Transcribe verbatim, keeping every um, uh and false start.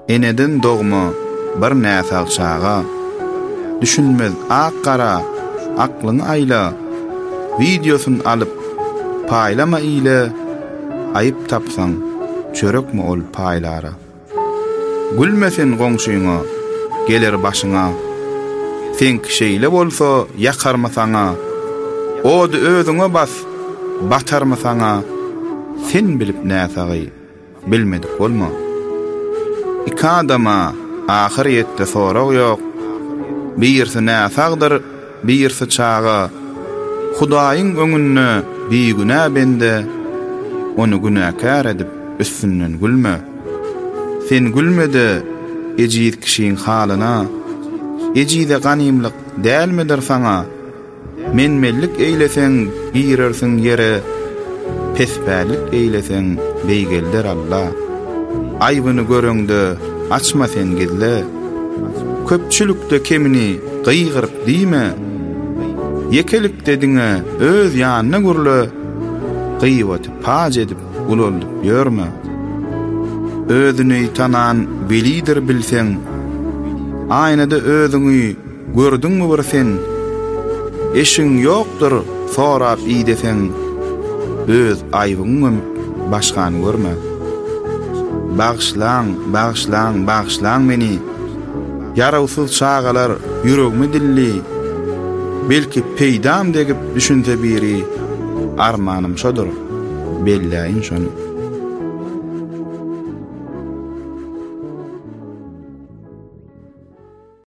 eneden dogma bir näse akşaga, düşünmez ak-kara, aklyň aýla, videosun alyp paýlama ile, aýyp tapsaň, çörekmi ol paýlara. Gülmesen goňşuňa, geler başyňa, sen kişeyle bolsa yakarmasaňa, ody özüňe bas, batarmasaňa, sen bilip näsagy, bilmedik bolma. İki adama ahir ýetde sorag ýok, birisi näsagdyr, birisi çaga, Hudaýyň öňünde biýgüne bende, onu günäkär edip üstünden gülme. Sen gülmede ejid kişiň halyna, ejide ganymlyk dälmidir saňa, menmellik eýleseň girersiň ýere, pesbälik eýleseň beýgeldir Allah. Aýbyny göreňde açma sen gizle, köpçülükde kemini gıýgyryp diýme, yekelik dediňe öz ýanyna gurly, gıýbaty paj edip ululdyp ýörme. Özüni tanan bilidir bilseň, aýnada özüňi gördüňmi bir sen, eşiň ýokdur sorap iýdeseň, öz aýbyňmy başgany görme. Bağışlaň, bağışlaň, bağışlaň meni, yarawsyz çağalar yüregimi dilli, belki peýdam degip düşünse biri, armanym şodur, belläýin şonu.